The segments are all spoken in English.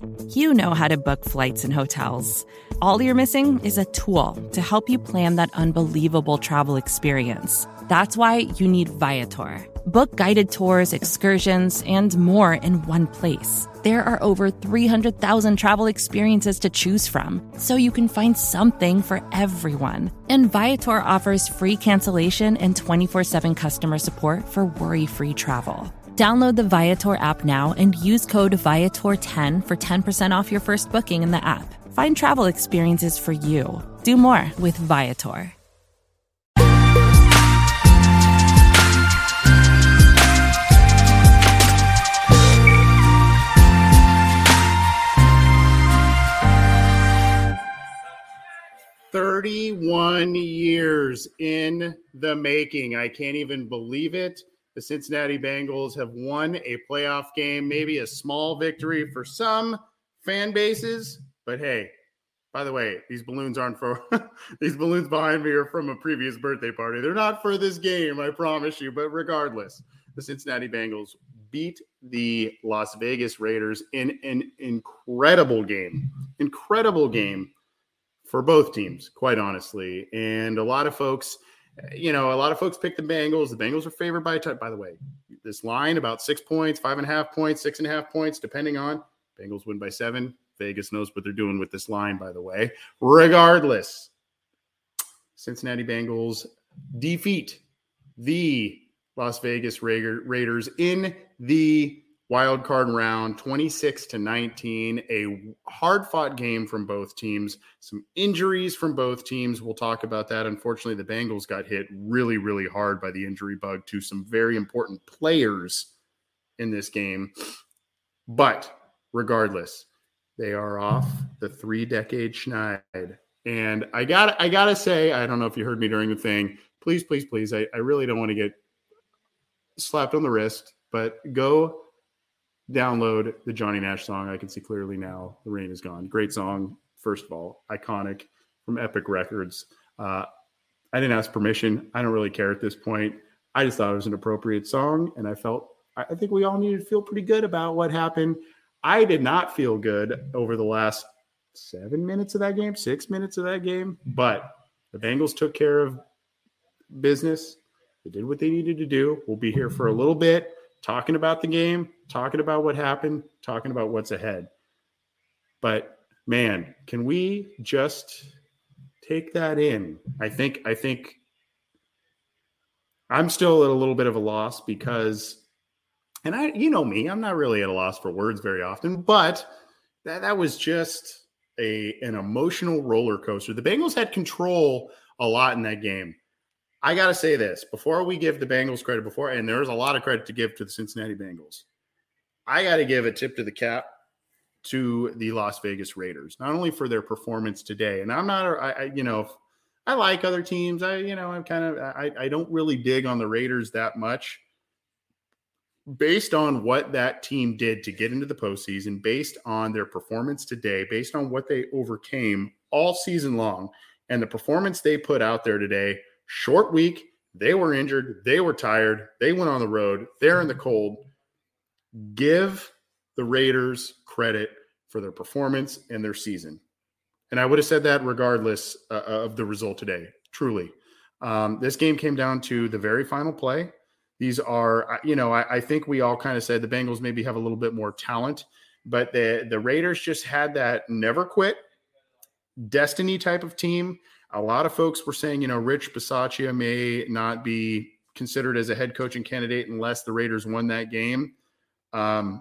You know how to book flights and hotels. All you're missing is a tool to help you plan that unbelievable travel experience. That's why you need Viator. Book guided tours, excursions, and more in one place. There are over 300,000 travel experiences to choose from, so you can find something for everyone. And Viator offers free cancellation and 24/7 customer support for worry-free travel. Download the Viator app now and use code Viator10 for 10% off your first booking in the app. Find travel experiences for you. Do more with Viator. "31 years in the making." I can't even believe it. The Cincinnati Bengals have won a playoff game, maybe a small victory for some fan bases. But hey, by the way, these balloons aren't for these balloons behind me are from a previous birthday party. They're not for this game, I promise you. But regardless, the Cincinnati Bengals beat the Las Vegas Raiders in an incredible game for both teams, quite honestly. And a lot of folks picked the Bengals. The Bengals are favored by a touchdown. By the way, this line about 6 points, 5.5 points, 6.5 points, depending on. Bengals win by 7. Vegas knows what they're doing with this line, by the way. Regardless, Cincinnati Bengals defeat the Las Vegas Raiders in the wild card round, 26-19, a hard-fought game from both teams, some injuries from both teams. We'll talk about that. Unfortunately, the Bengals got hit really, really hard by the injury bug to some very important players in this game. But regardless, they are off the 3-decade schneid. And I gotta say, I don't know if you heard me during the thing. Please, I really don't want to get slapped on the wrist, but go download the Johnny Nash song. I Can See Clearly Now, The Rain Is Gone. Great song, first of all. Iconic, from Epic Records. I didn't ask permission. I don't really care at this point. I just thought it was an appropriate song, and I think we all needed to feel pretty good about what happened. I did not feel good over the last 7 minutes of that game, 6 minutes of that game, but the Bengals took care of business. They did what they needed to do. We'll be here for a little bit, talking about the game, talking about what happened, talking about what's ahead. But man, can we just take that in? I think I'm still at a little bit of a loss because, and you know me, I'm not really at a loss for words very often, but that was just an emotional roller coaster. The Bengals had control a lot in that game. I got to say this before we give the Bengals credit and there's a lot of credit to give to the Cincinnati Bengals. I got to give a tip to the cap to the Las Vegas Raiders, not only for their performance today. And I'm not, I like other teams. I don't really dig on the Raiders that much based on what that team did to get into the postseason, based on their performance today, based on what they overcame all season long and the performance they put out there today. Short week, they were injured, they were tired, they went on the road, they're in the cold. Give the Raiders credit for their performance and their season. And I would have said that regardless of the result today, truly. This game came down to the very final play. These are, I think we all kind of said the Bengals maybe have a little bit more talent, but the Raiders just had that never quit destiny type of team. A lot of folks were saying, Rich Bisaccia may not be considered as a head coaching candidate unless the Raiders won that game. After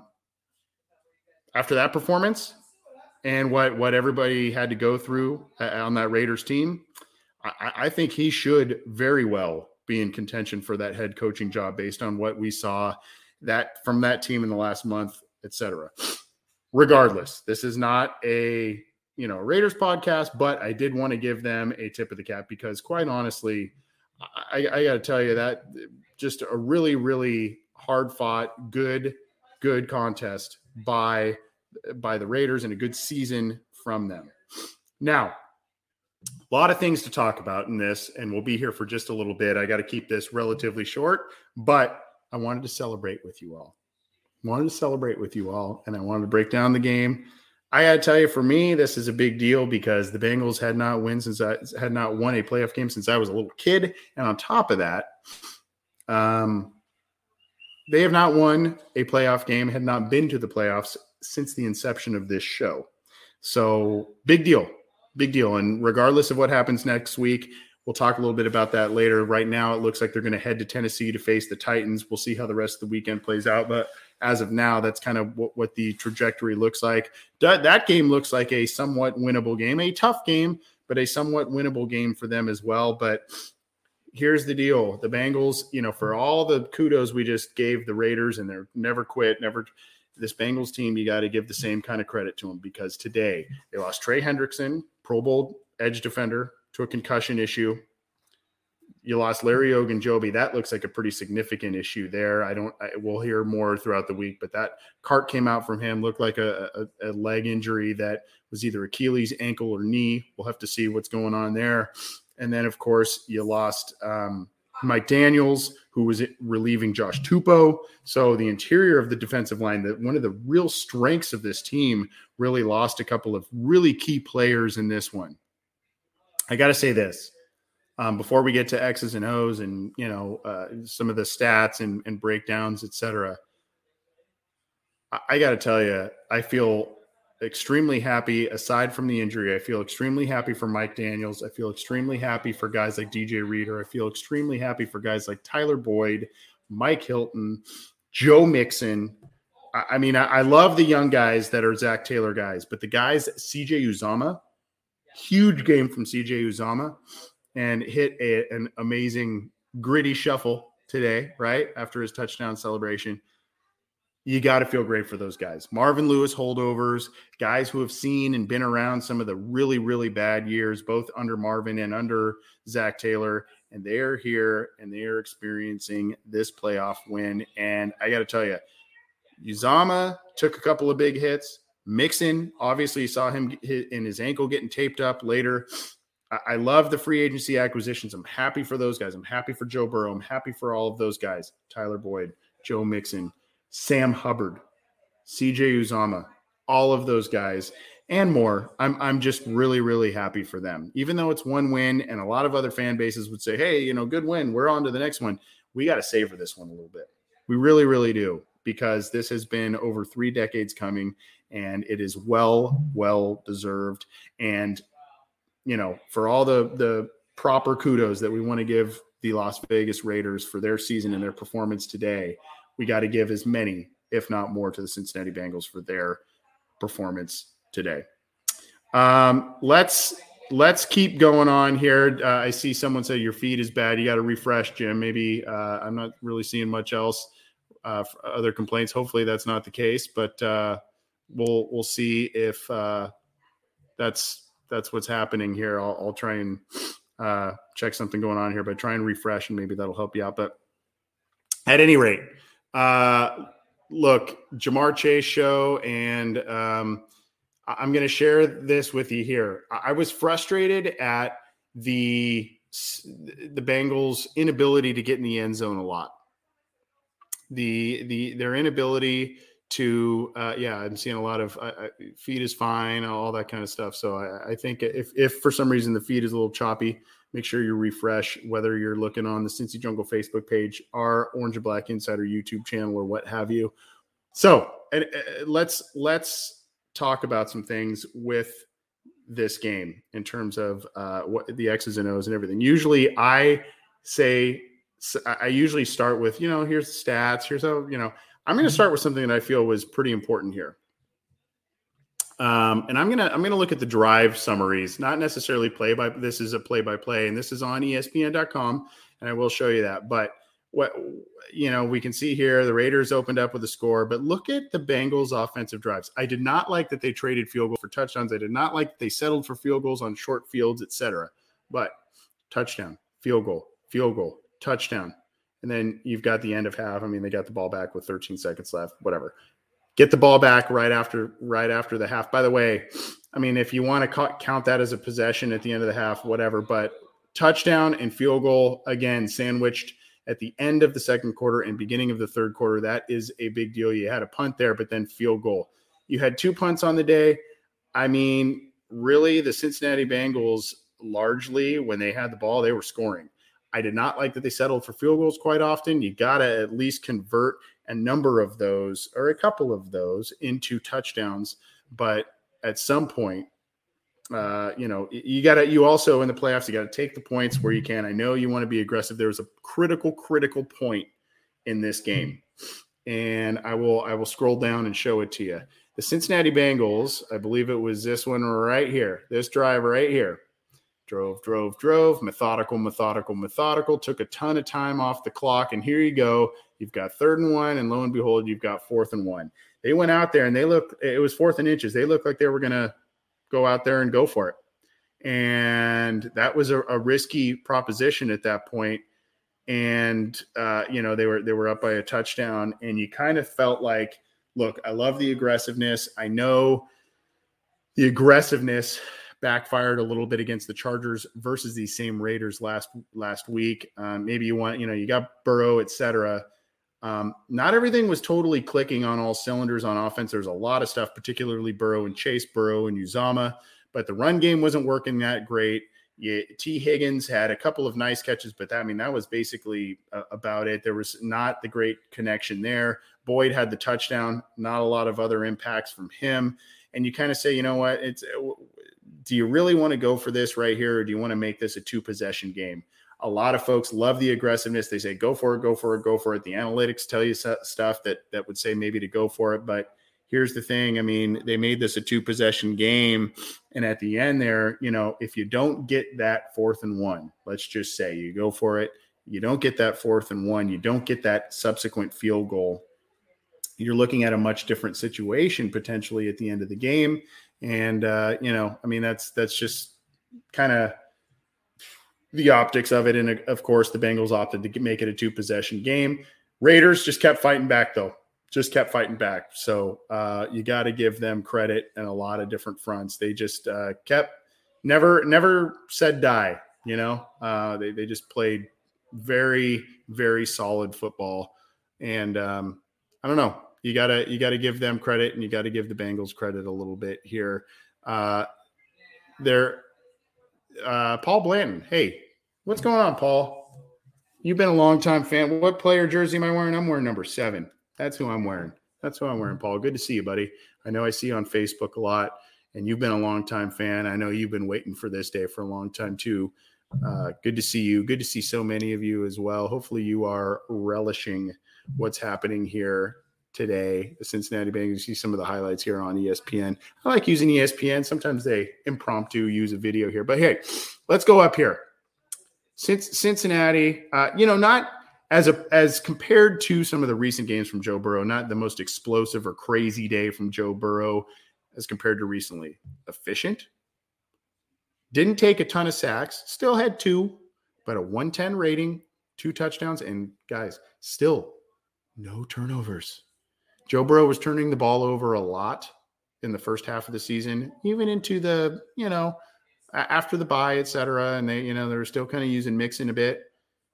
that performance and what everybody had to go through on that Raiders team, I think he should very well be in contention for that head coaching job based on what we saw that from that team in the last month, etc. Regardless, this is not a Raiders podcast, but I did want to give them a tip of the cap because quite honestly, I got to tell you that just a really, really hard fought, good contest by the Raiders and a good season from them. Now, a lot of things to talk about in this, and we'll be here for just a little bit. I got to keep this relatively short, but I wanted to celebrate with you all. And I wanted to break down the game. I got to tell you, for me, this is a big deal because the Bengals had not won a playoff game since I was a little kid. And on top of that, they have not won a playoff game, had not been to the playoffs since the inception of this show. So big deal. And regardless of what happens next week, we'll talk a little bit about that later. Right now, it looks like they're going to head to Tennessee to face the Titans. We'll see how the rest of the weekend plays out. But as of now, that's kind of what the trajectory looks like. That game looks like a somewhat winnable game, a tough game, but a somewhat winnable game for them as well. But here's the deal. The Bengals, for all the kudos we just gave the Raiders, and they're never quit, this Bengals team, you got to give the same kind of credit to them, because today they lost Trey Hendrickson, Pro Bowl edge defender, to a concussion issue. You lost Larry Ogunjobi. That looks like a pretty significant issue there. We'll hear more throughout the week, but that cart came out from him, looked like a leg injury that was either Achilles, ankle, or knee. We'll have to see what's going on there. And then, of course, you lost Mike Daniels, who was relieving Josh Tupou. So the interior of the defensive line, one of the real strengths of this team, really lost a couple of really key players in this one. I got to say this before we get to X's and O's and, some of the stats and breakdowns, et cetera. I got to tell you, I feel extremely happy. Aside from the injury, I feel extremely happy for Mike Daniels. I feel extremely happy for guys like DJ Reader. I feel extremely happy for guys like Tyler Boyd, Mike Hilton, Joe Mixon. I love the young guys that are Zach Taylor guys, but the guys, CJ Uzomah, huge game from CJ Uzomah, and hit an amazing gritty shuffle today, right after his touchdown celebration. You got to feel great for those guys. Marvin Lewis holdovers, guys who have seen and been around some of the really, really bad years, both under Marvin and under Zach Taylor, and they're here and they're experiencing this playoff win. And I got to tell you, Uzomah took a couple of big hits. Mixon, obviously, you saw him hit in his ankle getting taped up later. I love the free agency acquisitions. I'm happy for those guys. I'm happy for Joe Burrow. I'm happy for all of those guys. Tyler Boyd, Joe Mixon, Sam Hubbard, CJ Uzomah, all of those guys and more. I'm just really, really happy for them. Even though it's one win and a lot of other fan bases would say, hey, good win, we're on to the next one. We got to savor this one a little bit. We really, really do, because this has been over 3 decades coming, and it is well deserved. And, for all the proper kudos that we want to give the Las Vegas Raiders for their season and their performance today, we got to give as many, if not more, to the Cincinnati Bengals for their performance today. Let's keep going on here. I see someone say your feed is bad. You got to refresh, Jim. Maybe I'm not really seeing much else other complaints. Hopefully that's not the case, but we'll see if that's what's happening here. I'll try and check something going on here, but try and refresh, and maybe that'll help you out. But at any rate, look, Ja'Marr Chase show, and I'm going to share this with you here. I was frustrated at the Bengals' inability to get in the end zone a lot. Their inability to, I'm seeing a lot of feed is fine, all that kind of stuff. So I think if for some reason the feed is a little choppy, make sure you refresh, whether you're looking on the Cincy Jungle Facebook page, our Orange and Black Insider YouTube channel, or what have you. So let's talk about some things with this game in terms of what the X's and O's and everything. Usually I usually start with, here's the stats, here's how, I'm going to start with something that I feel was pretty important here. And I'm gonna look at the drive summaries, not necessarily this is a play-by-play, and this is on ESPN.com, and I will show you that. But we can see here, the Raiders opened up with a score, but look at the Bengals' offensive drives. I did not like that they traded field goals for touchdowns. I did not like that they settled for field goals on short fields, etc. But touchdown, field goal, touchdown. And then you've got the end of half. I mean, they got the ball back with 13 seconds left, whatever. Get the ball back right after the half. By the way, I mean, if you want to count that as a possession at the end of the half, whatever, but touchdown and field goal, again, sandwiched at the end of the second quarter and beginning of the third quarter. That is a big deal. You had a punt there, but then field goal. You had 2 punts on the day. I mean, really, the Cincinnati Bengals, largely when they had the ball, they were scoring. I did not like that they settled for field goals quite often. You got to at least convert a number of those or a couple of those into touchdowns. But at some point, you also in the playoffs, you got to take the points where you can. I know you want to be aggressive. There was a critical point in this game, and I will scroll down and show it to you. The Cincinnati Bengals, I believe it was this one right here, this drive right here, drove, methodical, took a ton of time off the clock, and here you go. You've got 3rd and 1, and lo and behold, you've got 4th and 1. They went out there, and it was 4th and inches. They looked like they were going to go out there and go for it. And that was a risky proposition at that point. And, they were up by a touchdown, and you kind of felt like, look, I love the aggressiveness. I know the aggressiveness backfired a little bit against the Chargers versus these same Raiders last week. Maybe you got Burrow, et cetera. Not everything was totally clicking on all cylinders on offense. There's a lot of stuff, particularly Burrow and Uzomah, but the run game wasn't working that great. T. Higgins had a couple of nice catches, but that was basically about it. There was not the great connection there. Boyd had the touchdown, not a lot of other impacts from him. And you kind of say, you know what, do you really want to go for this right here? Or do you want to make this a 2-possession game? A lot of folks love the aggressiveness. They say, go for it. The analytics tell you stuff that would say maybe to go for it. But here's the thing. I mean, they made this a 2-possession game. And at the end there, if you don't get that 4th and 1, let's just say you go for it, you don't get that 4th and 1, you don't get that subsequent field goal, you're looking at a much different situation potentially at the end of the game. And, that's just kind of the optics of it. And of course, the Bengals opted to make it a 2-possession game. Raiders just kept fighting back, though. So you got to give them credit in a lot of different fronts. They just never said die. They just played very, very solid football. And I don't know. You gotta give them credit, and you got to give the Bengals credit a little bit here. Paul Blanton. Hey, what's going on, Paul? You've been a longtime fan. What player jersey am I wearing? I'm wearing number 7. That's who I'm wearing. Paul. Good to see you, buddy. I know I see you on Facebook a lot, and you've been a longtime fan. I know you've been waiting for this day for a long time too. Good to see you. Good to see so many of you as well. Hopefully you are relishing what's happening here today. The Cincinnati Bengals. You see some of the highlights here on ESPN. I like using ESPN. Sometimes they impromptu use a video here, but hey, let's go up here. Cincinnati, not as compared to some of the recent games from Joe Burrow, not the most explosive or crazy day from Joe Burrow as compared to recently. Efficient. Didn't take a ton of sacks. Still had 2, but a 110 rating, 2 touchdowns, and guys, still no turnovers. Joe Burrow was turning the ball over a lot in the first half of the season, even into the, after the bye, et cetera. And they were still kind of using Mixon a bit.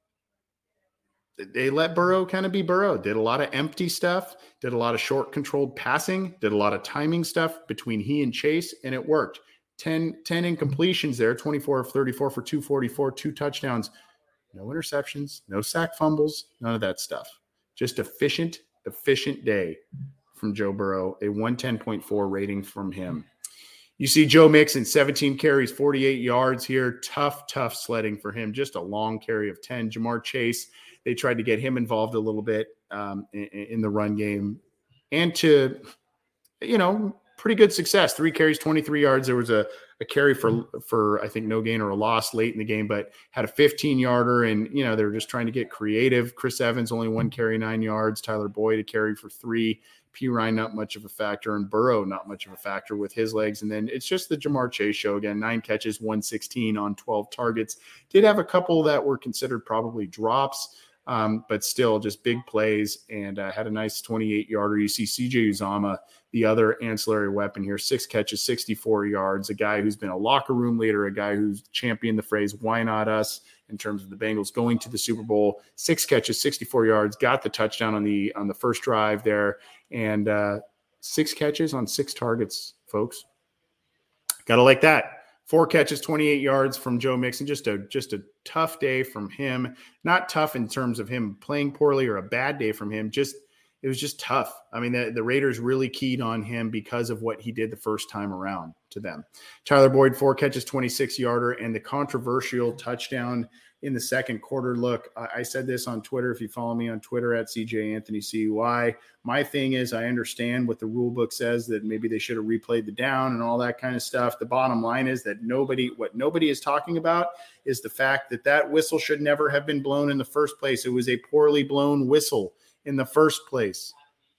They let Burrow kind of be Burrow, did a lot of empty stuff, did a lot of short controlled passing, did a lot of timing stuff between he and Chase, and it worked. 10 incompletions there, 24 of 34 for 244, 2 touchdowns, no interceptions, no sack fumbles, none of that stuff. Just efficient day from Joe Burrow, a 110.4 rating from him. You see Joe Mixon, 17 carries, 48 yards here. Tough sledding for him. Just a long carry of 10. Jamar Chase, they tried to get him involved a little bit in the run game. And to, pretty good success. 3 carries, 23 yards. There was a carry for I think no gain or a loss late in the game, but had a 15-yarder. And, they were just trying to get creative. Chris Evans, only 1 carry, 9 yards. Tyler Boyd, a carry for 3. P. Ryan, not much of a factor, and Burrow, not much of a factor with his legs. And then it's just the Jamar Chase show again, 9 catches, 116 on 12 targets. Did have a couple that were considered probably drops, but still just big plays, and had a nice 28-yarder. You see CJ Uzomah, the other ancillary weapon here, 6 catches, 64 yards, a guy who's been a locker room leader, a guy who's championed the phrase, why not us, in terms of the Bengals going to the Super Bowl. 6 catches, 64 yards, got the touchdown on the first drive there, and 6 catches on 6 targets, folks. Got to like that. 4 catches, 28 yards from Joe Mixon. Just a tough day from him. Not tough in terms of him playing poorly or a bad day from him. It was just tough. I mean, the Raiders really keyed on him because of what he did the first time around to them. Tyler Boyd, 4 catches, 26-yarder, and the controversial touchdown in the second quarter. Look, I said this on Twitter. If you follow me on Twitter at CJAnthonyCUI, my thing is I understand what the rule book says, that maybe they should have replayed the down and all that kind of stuff. The bottom line is that what nobody is talking about is the fact that whistle should never have been blown in the first place. It was a poorly blown whistle in the first place.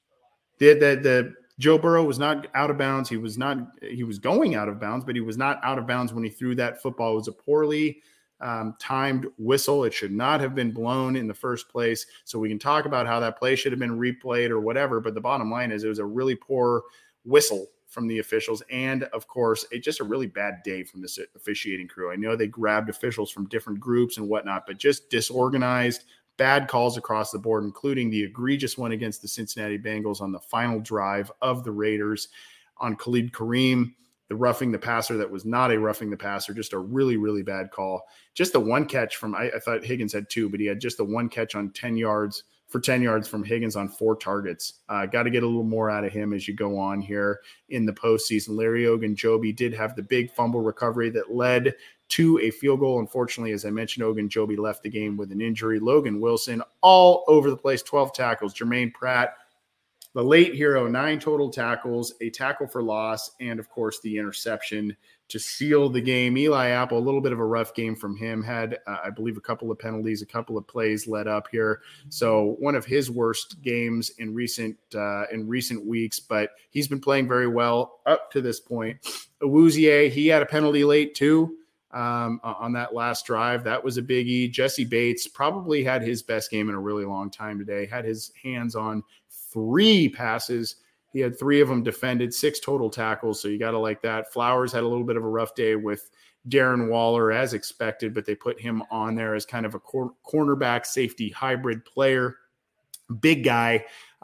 The Joe Burrow was not out of bounds. He was going out of bounds, but he was not out of bounds when he threw that football. It was a poorly timed whistle. It should not have been blown in the first place. So we can talk about how that play should have been replayed or whatever, but the bottom line is it was a really poor whistle from the officials. And of course, just a really bad day from this officiating crew. I know they grabbed officials from different groups and whatnot, but just disorganized, bad calls across the board, including the egregious one against the Cincinnati Bengals on the final drive of the Raiders on Khalid Kareem. The roughing the passer that was not a roughing the passer, just a really, really bad call. Just the one catch from, I thought Higgins had 2, but he had just the one catch on 10 yards from Higgins on 4 targets. Got to get a little more out of him as you go on here in the postseason. Larry Ogunjobi did have the big fumble recovery that led to a field goal. Unfortunately, as I mentioned, Ogunjobi left the game with an injury. Logan Wilson all over the place, 12 tackles. Jermaine Pratt, the late hero, 9 total tackles, a tackle for loss, and, of course, the interception to seal the game. Eli Apple, a little bit of a rough game from him, had, I believe, a couple of penalties, a couple of plays let up here. So one of his worst games in recent weeks, but he's been playing very well up to this point. Awuzie, he had a penalty late too on that last drive. That was a biggie. Jesse Bates probably had his best game in a really long time today, had his hands on 3 passes. He had 3 of them defended, 6 total tackles. So you got to like that. Flowers had a little bit of a rough day with Darren Waller as expected, but they put him on there as kind of a cornerback safety hybrid player, big guy.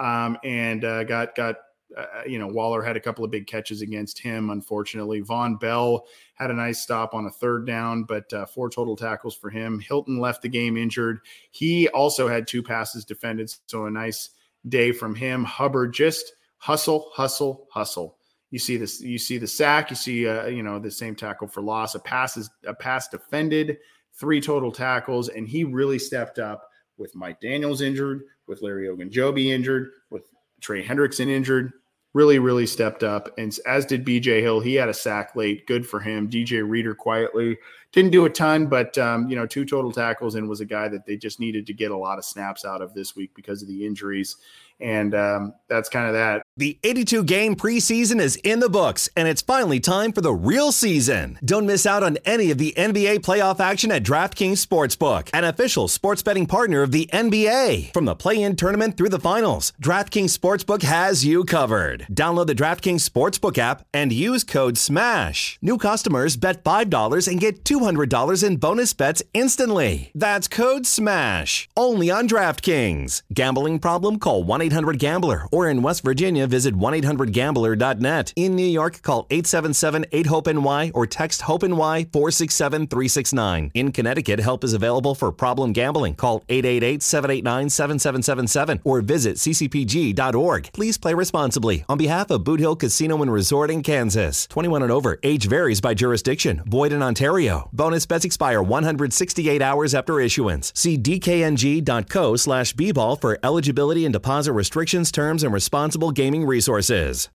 Waller had a couple of big catches against him. Unfortunately, Von Bell had a nice stop on a 3rd down, but 4 total tackles for him. Hilton left the game injured. He also had 2 passes defended. So a nice day from him. Hubbard just hustle. You see this, you see the sack, you see the same tackle for loss, a pass defended, 3 total tackles, and he really stepped up with Mike Daniels injured, with Larry Ogunjobi injured, with Trey Hendrickson injured. Really, really stepped up, and as did BJ Hill. He had a sack late. Good for him. DJ Reader quietly didn't do a ton, but 2 total tackles, and was a guy that they just needed to get a lot of snaps out of this week because of the injuries. And that's kind of that. The 82-game preseason is in the books, and it's finally time for the real season. Don't miss out on any of the NBA playoff action at DraftKings Sportsbook, an official sports betting partner of the NBA. From the play-in tournament through the finals, DraftKings Sportsbook has you covered. Download the DraftKings Sportsbook app and use code SMASH. New customers bet $5 and get $200 in bonus bets instantly. That's code SMASH. Only on DraftKings. Gambling problem? Call 1-800-GAMBLER. Or in West Virginia, visit 1-800-GAMBLER.net. In New York, call 877-8-HOPE-NY or text HOPE-NY 467-369. In Connecticut, help is available for problem gambling. Call 888-789-7777 or visit ccpg.org. Please play responsibly. On behalf of Boot Hill Casino and Resort in Kansas. 21 and over. Age varies by jurisdiction. Void in Ontario. Bonus bets expire 168 hours after issuance. See dkng.co/bball for eligibility and deposit restrictions, terms, and responsible gaming resources.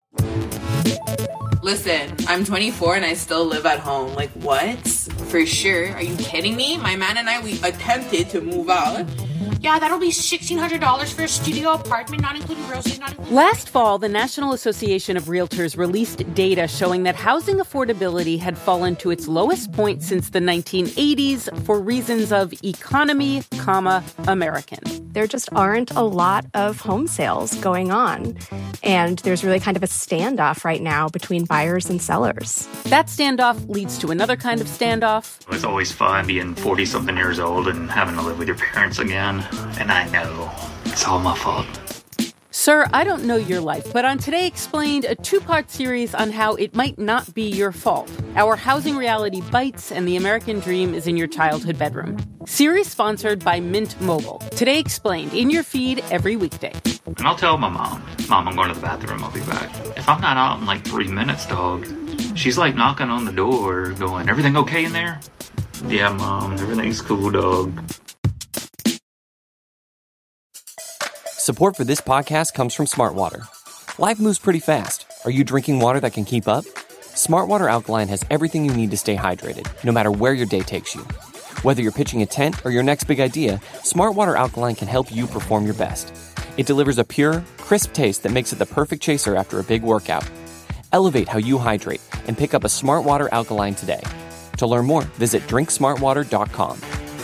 Listen, I'm 24 and I still live at home. Like, what? For sure. Are you kidding me? My man and I, we attempted to move out. Yeah, that'll be $1,600 for a studio apartment, not including groceries, not including... Last fall, the National Association of Realtors released data showing that housing affordability had fallen to its lowest point since the 1980s for reasons of economy, American. There just aren't a lot of home sales going on. And there's really kind of a standoff right now between buyers and sellers. That standoff leads to another kind of standoff. It's always fun being 40-something years old and having to live with your parents again. And I know it's all my fault. So Sir, I don't know your life, but on Today Explained, a two-part series on how it might not be your fault. Our housing reality bites and the American dream is in your childhood bedroom. Series sponsored by Mint Mobile. Today Explained, in your feed every weekday. And I'll tell my mom, I'm going to the bathroom, I'll be back. If I'm not out in like 3 minutes, dog, she's like knocking on the door going, everything okay in there? Yeah, Mom, everything's cool, dog. Support for this podcast comes from Smartwater. Life moves pretty fast. Are you drinking water that can keep up? Smartwater Alkaline has everything you need to stay hydrated, no matter where your day takes you. Whether you're pitching a tent or your next big idea, Smartwater Alkaline can help you perform your best. It delivers a pure, crisp taste that makes it the perfect chaser after a big workout. Elevate how you hydrate and pick up a Smartwater Alkaline today. To learn more, visit drinksmartwater.com.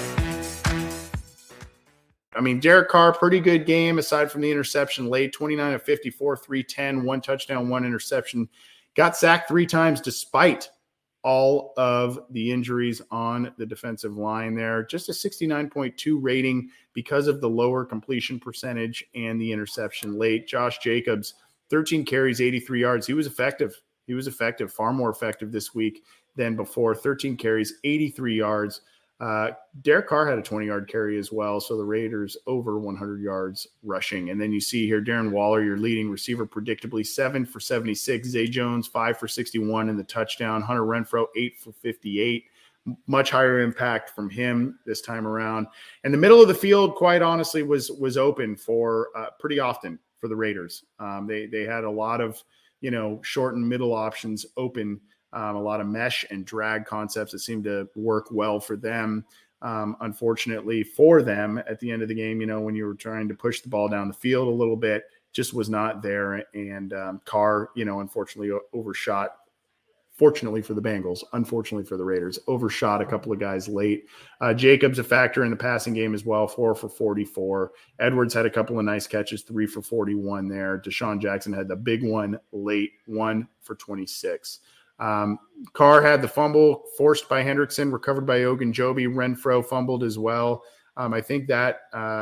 I mean, Derek Carr, pretty good game aside from the interception late, 29 of 54, 310, 1 touchdown, 1 interception. Got sacked 3 times despite all of the injuries on the defensive line there. Just a 69.2 rating because of the lower completion percentage and the interception late. Josh Jacobs, 13 carries, 83 yards. He was effective. Far more effective this week than before. 13 carries, 83 yards. Derek Carr had a 20-yard carry as well, so the Raiders over 100 yards rushing. And then you see here Darren Waller, your leading receiver, predictably 7 for 76. Zay Jones, 5 for 61 in the touchdown. Hunter Renfrow, 8 for 58. Much higher impact from him this time around. And the middle of the field, quite honestly, was open for pretty often for the Raiders. They had a lot of short and middle options open. A lot of mesh and drag concepts that seemed to work well for them. Unfortunately for them at the end of the game, when you were trying to push the ball down the field a little bit, just was not there. And Carr, unfortunately overshot. Fortunately for the Bengals, unfortunately for the Raiders, overshot a couple of guys late. Jacobs a factor in the passing game as well, 4 for 44. Edwards had a couple of nice catches, 3 for 41 there. Deshaun Jackson had the big one late, 1 for 26. Carr had the fumble forced by Hendrickson, recovered by Ogunjobi. Renfrow fumbled as well. I think that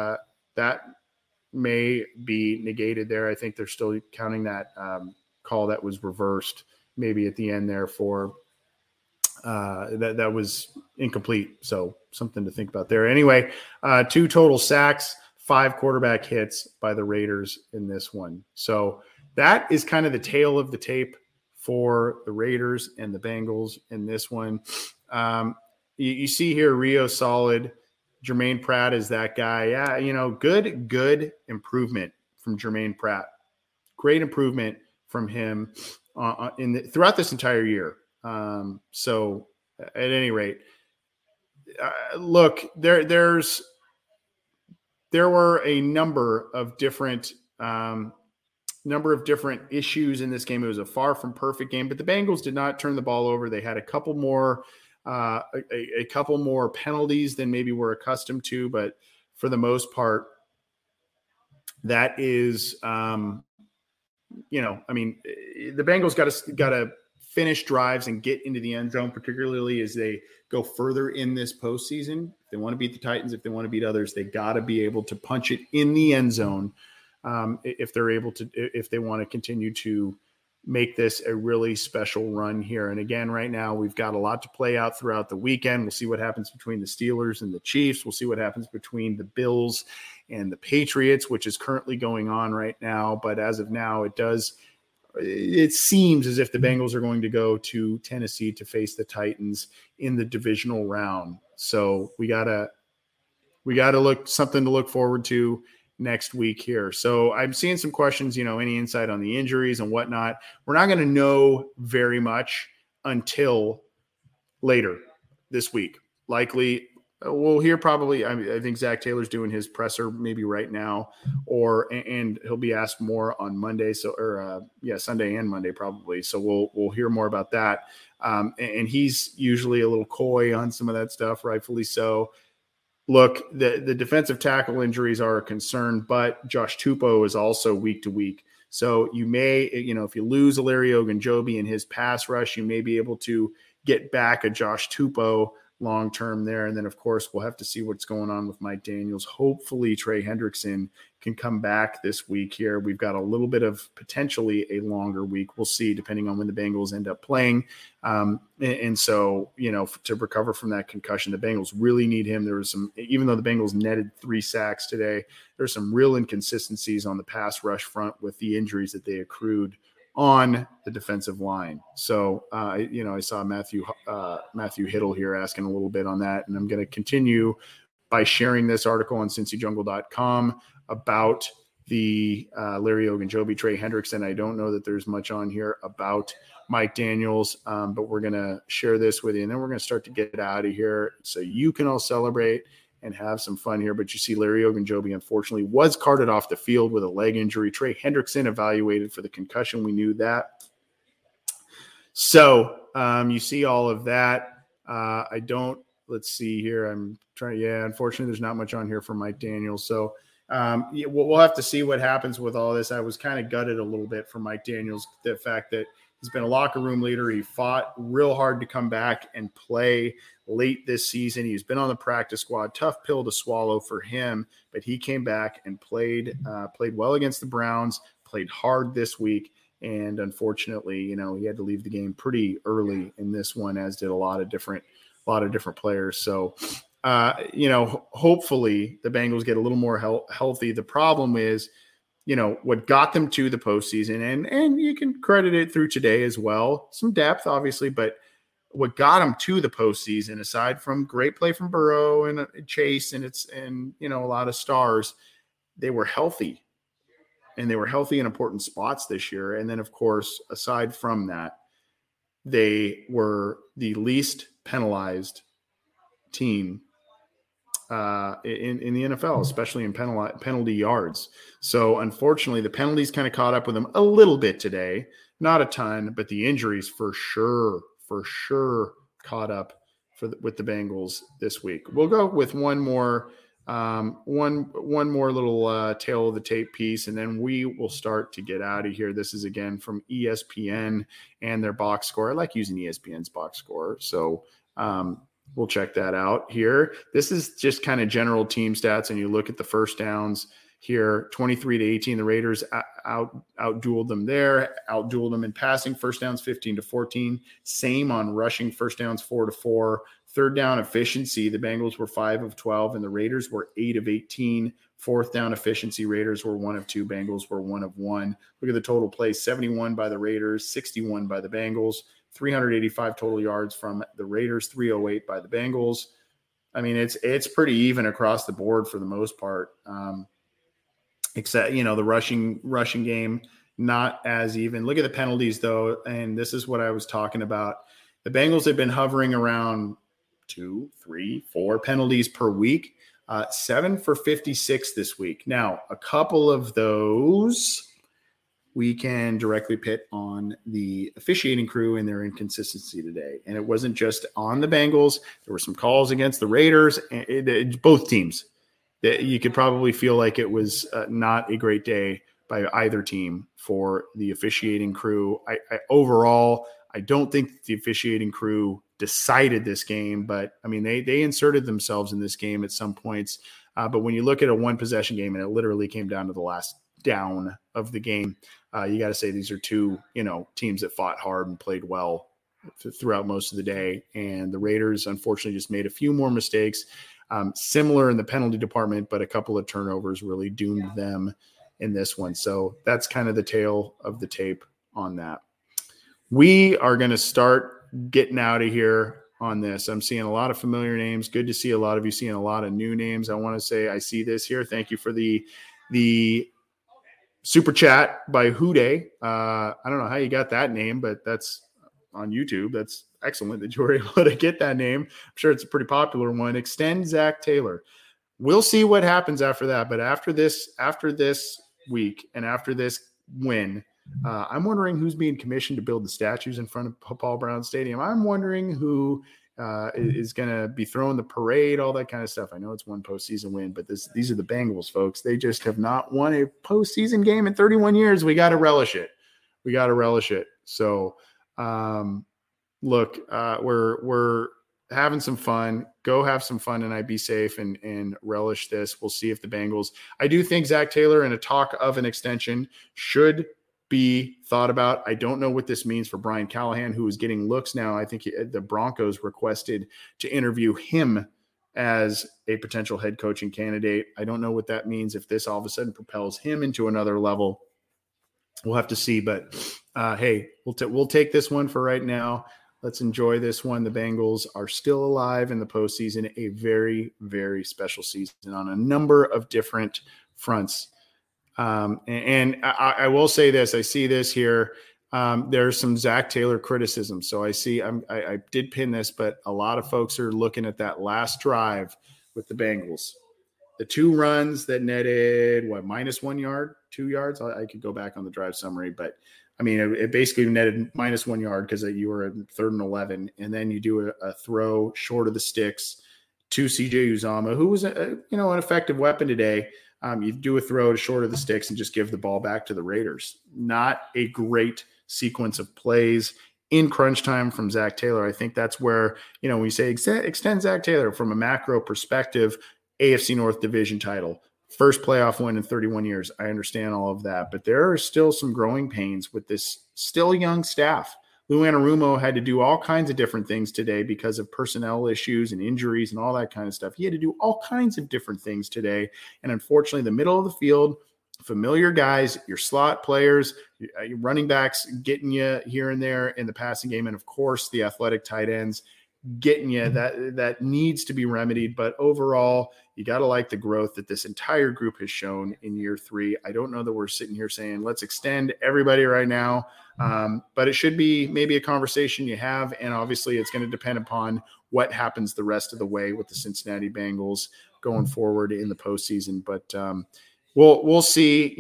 may be negated there. I think they're still counting that call that was reversed maybe at the end there for that was incomplete. So something to think about there. Anyway, 2 total sacks, 5 quarterback hits by the Raiders in this one. So that is kind of the tail of the tape for the Raiders and the Bengals in this one. You see here, Rio solid. Jermaine Pratt is that guy. Yeah, good improvement from Jermaine Pratt. Great improvement from him throughout this entire year. So at any rate, look, there were a number of different issues in this game. It was a far from perfect game, but the Bengals did not turn the ball over. They had a couple more penalties than maybe we're accustomed to, but for the most part, that is, the Bengals got to finish drives and get into the end zone, particularly as they go further in this postseason. If they want to beat the Titans, if they want to beat others, they got to be able to punch it in the end zone. If they want to continue to make this a really special run here. And again, right now we've got a lot to play out throughout the weekend. We'll see what happens between the Steelers and the Chiefs. We'll see what happens between the Bills and the Patriots, which is currently going on right now. But as of now, it seems as if the Bengals are going to go to Tennessee to face the Titans in the divisional round. So we gotta something to look forward to next week here. So I'm seeing some questions, any insight on the injuries and whatnot. We're not going to know very much until later this week. Likely we'll hear probably, I think Zach Taylor's doing his presser maybe right now, and he'll be asked more on Monday. Sunday and Monday probably. So we'll hear more about that. And he's usually a little coy on some of that stuff, rightfully so. Look, the defensive tackle injuries are a concern, but Josh Tupou is also week to week. So you may, if you lose Larry Ogunjobi in his pass rush, you may be able to get back a Josh Tupou long-term there. And then, of course, we'll have to see what's going on with Mike Daniels. Hopefully Trey Hendrickson can come back this week here. We've got a little bit of potentially a longer week. We'll see, depending on when the Bengals end up playing. And so, to recover from that concussion, the Bengals really need him. There was even though the Bengals netted 3 sacks today, there's some real inconsistencies on the pass rush front with the injuries that they accrued on the defensive line. So, I saw Matthew Hiddle here asking a little bit on that, and I'm going to continue by sharing this article on CincyJungle.com about the Larry Ogunjobi, Trey Hendrickson. I don't know that there's much on here about Mike Daniels, but we're going to share this with you, and then we're going to start to get out of here so you can all celebrate and have some fun here. But you see Larry Ogunjobi, unfortunately, was carted off the field with a leg injury. Trey Hendrickson evaluated for the concussion. We knew that. So you see all of that. Let's see here. Unfortunately, there's not much on here for Mike Daniels. So we'll have to see what happens with all this. I was kind of gutted a little bit for Mike Daniels, the fact that he's been a locker room leader. He fought real hard to come back and play late this season. He's been on the practice squad. Tough pill to swallow for him, but he came back and played well against the Browns, played hard this week. And unfortunately, he had to leave the game pretty early in this one, as did a lot of different players. So, hopefully the Bengals get a little more healthy. The problem is, what got them to the postseason, and you can credit it through today as well. Some depth, obviously, but what got them to the postseason, aside from great play from Burrow and Chase and a lot of stars, they were healthy, and they were healthy in important spots this year. And then, of course, aside from that, they were the least penalized team in the NFL, especially in penalty yards. So unfortunately, the penalties kind of caught up with them a little bit today, not a ton, but the injuries for sure caught up with the Bengals this week. We'll go with one more little tail of the tape piece, and then we will start to get out of here. This is again from ESPN and their box score. I like using ESPN's box score, so we'll check that out here. This is just kind of general team stats, and you look at the first downs here, 23-18. The Raiders outdueled them there, outdueled them in passing. First downs 15-14. Same on rushing. First downs 4-4. Third down efficiency, the Bengals were 5 of 12, and the Raiders were 8 of 18. Fourth down efficiency, Raiders were 1 of 2, Bengals were 1 of 1. Look at the total plays: 71 by the Raiders, 61 by the Bengals. 385 total yards from the Raiders, 308 by the Bengals. I mean, it's pretty even across the board for the most part. Except, the rushing game, not as even. Look at the penalties, though, and this is what I was talking about. The Bengals have been hovering around 2, 3, 4 penalties per week, 7 for 56 this week. Now, a couple of those we can directly pit on the officiating crew and their inconsistency today. And it wasn't just on the Bengals. There were some calls against the Raiders, and both teams. That you could probably feel like it was not a great day by either team for the officiating crew. Overall, I don't think the officiating crew decided this game, but I mean, they inserted themselves in this game at some points. But when you look at a one possession game and it literally came down to the last down of the game, you got to say these are two, teams that fought hard and played well throughout most of the day. And the Raiders, unfortunately, just made a few more mistakes. Similar in the penalty department, but a couple of turnovers really doomed them in this one. So that's kind of the tail of the tape on that. We are going to start getting out of here on this. I'm seeing a lot of familiar names. Good to see a lot of you seeing a lot of new names. I want to say I see this here. Thank you for the super chat by Hude. I don't know how you got that name, but that's on YouTube. That's excellent that you were able to get that name. I'm sure it's a pretty popular one. Extend Zach Taylor. We'll see what happens after that. But after this week and after this win, I'm wondering who's being commissioned to build the statues in front of Paul Brown Stadium. I'm wondering who is going to be throwing the parade, all that kind of stuff. I know it's one postseason win, but these are the Bengals, folks. They just have not won a postseason game in 31 years. We got to relish it. So, look, we're having some fun. Go have some fun tonight. Be safe and relish this. We'll see if the Bengals. I do think Zach Taylor and a talk of an extension should be thought about. I don't know what this means for Brian Callahan, who is getting looks now. I think the Broncos requested to interview him as a potential head coaching candidate. I don't know what that means if this all of a sudden propels him into another level. We'll have to see, but hey, we'll take this one for right now. Let's enjoy this one. The Bengals are still alive in the postseason, a very, very special season on a number of different fronts. And I will say this, I see this here. There's some Zach Taylor criticism. So I did pin this, but a lot of folks are looking at that last drive with the Bengals. The 2 runs that netted, -1 yard, 2 yards? I could go back on the drive summary, but I mean, it basically netted -1 yard because you were at 3rd and 11. And then you do a throw short of the sticks to CJ Uzomah, who was an effective weapon today. You do a throw to short of the sticks and just give the ball back to the Raiders. Not a great sequence of plays in crunch time from Zach Taylor. I think that's where, when you say extend Zach Taylor from a macro perspective, AFC North division title, first playoff win in 31 years. I understand all of that, but there are still some growing pains with this still young staff. Lou Anarumo had to do all kinds of different things today because of personnel issues and injuries and all that kind of stuff. He had to do all kinds of different things today. And unfortunately, the middle of the field, familiar guys, your slot players, your running backs getting you here and there in the passing game, and of course the athletic tight ends getting you, that needs to be remedied. But overall, you got to like the growth that this entire group has shown in year 3. I don't know that we're sitting here saying let's extend everybody right now, but it should be maybe a conversation you have, and obviously it's going to depend upon what happens the rest of the way with the Cincinnati Bengals going forward in the postseason. But we'll see.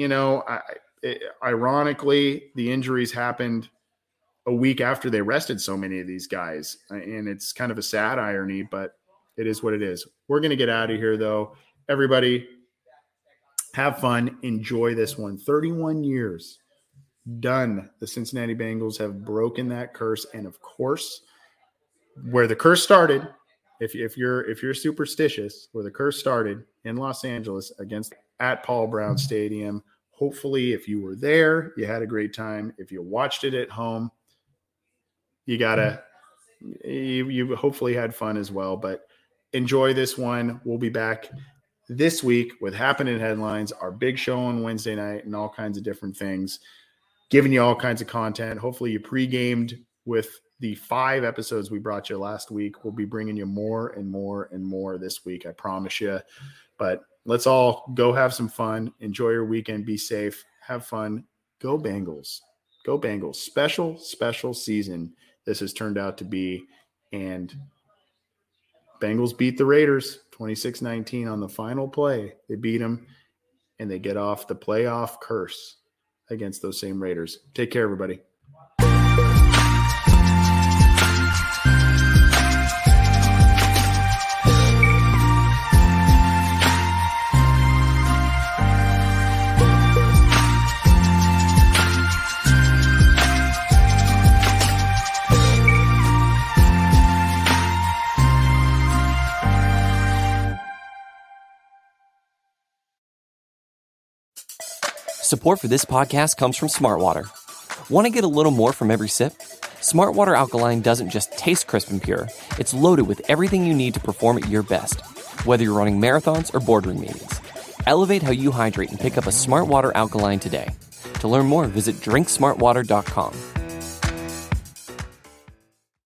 Ironically, the injuries happened a week after they rested so many of these guys, and it's kind of a sad irony, but it is what it is. We're going to get out of here, though. Everybody, have fun. Enjoy this one. 31 years done. The Cincinnati Bengals have broken that curse, and of course, where the curse started, if you're superstitious, where the curse started in Los Angeles at Paul Brown Stadium. Hopefully, if you were there, you had a great time. If you watched it at home, you hopefully had fun as well. But enjoy this one. We'll be back this week with Happening Headlines, our big show on Wednesday night, and all kinds of different things, giving you all kinds of content. Hopefully you pre-gamed with the 5 episodes we brought you last week. We'll be bringing you more and more and more this week, I promise you. But let's all go have some fun. Enjoy your weekend. Be safe. Have fun. Go Bengals. Go Bengals. Special, special season this has turned out to be. And Bengals beat the Raiders 26-19 on the final play. They beat them, and they get off the playoff curse against those same Raiders. Take care, everybody. Support for this podcast comes from Smartwater. Want to get a little more from every sip? Smartwater Alkaline doesn't just taste crisp and pure. It's loaded with everything you need to perform at your best, whether you're running marathons or boardroom meetings. Elevate how you hydrate and pick up a Smartwater Alkaline today. To learn more, visit drinksmartwater.com.